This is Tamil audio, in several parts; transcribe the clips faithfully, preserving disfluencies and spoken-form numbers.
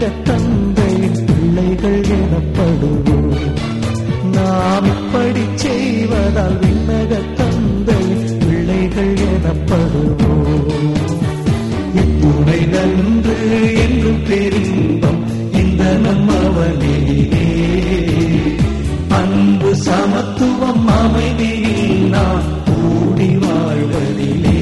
விண்ணக தந்தையின் பிள்ளைகள் எனப்படுவோம். நாம் இப்படி செய்வதால் விண்ணக தந்தையின் பிள்ளைகள் எனப்படுவோம். இத்துணை நன்று என்றும் பெரும்பம் இந்த நம்மவனிலே, அன்பு சமத்துவம் அமைதியில் நாம் கூடி வாழ்வதிலே.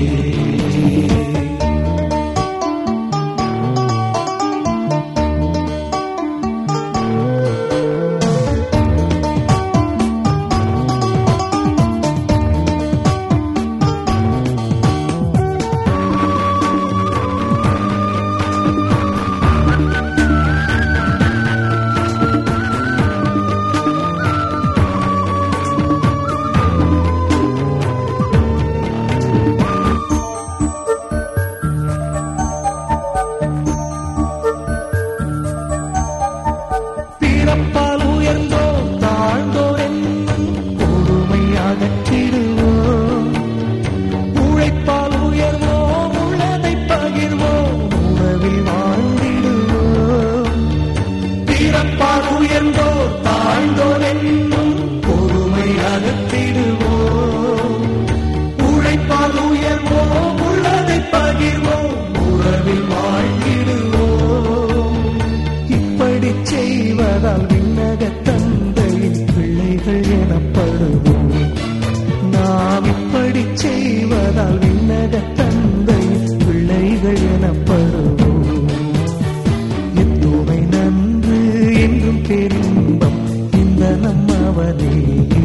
பிறப்பால் உயர்ந்தோம் தாழ்ந்தோர் என்னும் கொடுமை அகற்றிடுவோம். உழைப்பால் உயர்வோம் உள்ளதை பகிர்வோம் உணவில் வாழ்ந்திடுவோம். பிறப்பால் உயர்ந்தோர் தாழ்ந்தோர் என்னும் கொடுமை அகற்றிடுவோம். உழைப்பால் உயர்வோம் உள்ளதை பகிர்வோம் உறவில் வாழ்ந்திடுவோம். இப்படி செய்வதால் விண்ணக தந்தையின் பிள்ளைகள் எனப்படுவோம். நாம் இப்படி செய்வதால் விண்ணக தந்தையின் பிள்ளைகள் எனப்படுவோம். எத்துணை நன்று என்றும் பெரும்பம் இந்த நம்மவனிலே,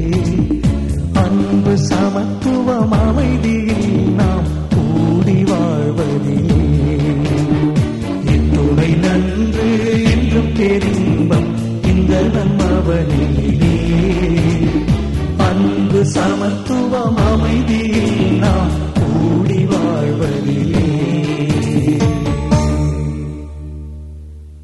அன்பு சமத்துவம் அமைதியில் நாம் கூடி வாழ்வதிலே. எத்துணை நன்று என்றும் பெரும்பம் இந்த நம்மவனிலே, அன்பு சமத்துவம்